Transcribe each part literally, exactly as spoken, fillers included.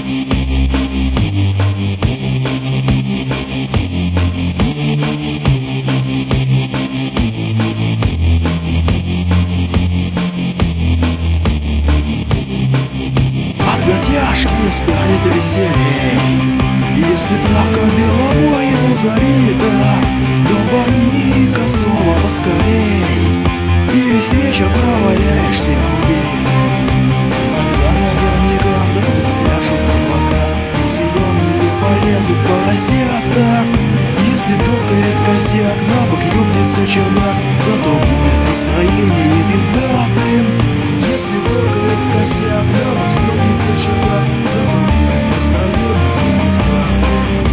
Затяжки станет веселей, если травка белобоем залита. Долбани косого поскорей, и весь вечер проваляешься убитый. Тогда наверняка вдруг запляшут облака, и зеленые полезут поросята. Если токает костяк, на бок ёбнется чердак, зато будет настроение пиздатым. Если токает костяк, на бок ёбнется чердак, зато будет настроение пиздатым.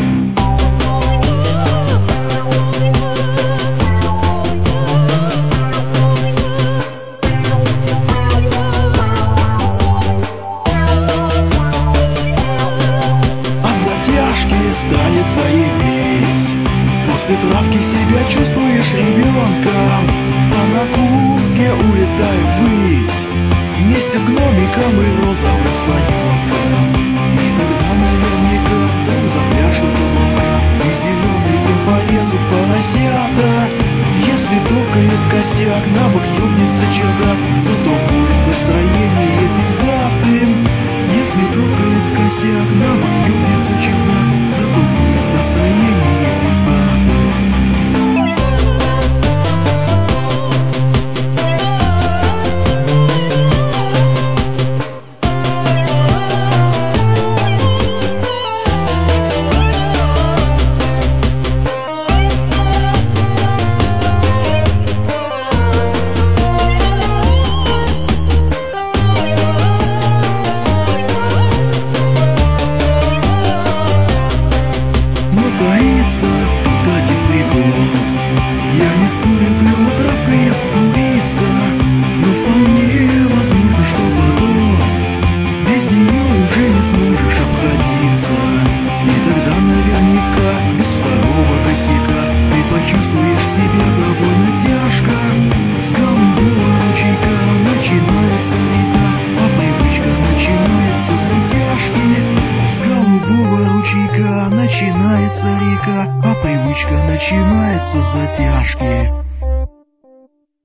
Станет заебись. После травки себя чувствуешь ребенком, а на куртке улетай ввысь вместе с гномиком и розовым слоненком. И тогда наверняка вдруг запляшут лука, и зеленые полезут поросята. Если токает костяк, на бок ёбнется чердак, зато будет настроение пиздатым. Если токает костяк, на бок ёбнется чердак, зато будет настроение пиздатым. Я не спорю, клёво травка и обкуриться, но вполне возможно, что потом без неё уже не сможешь обходиться. И тогда наверняка без второго косяка ты почувствуешь себя довольно тяжко. С голубого ручейка начинается река, а привычка начинается с затяжки. С голубого ручейка начинается река, а привычка начинается с затяжки.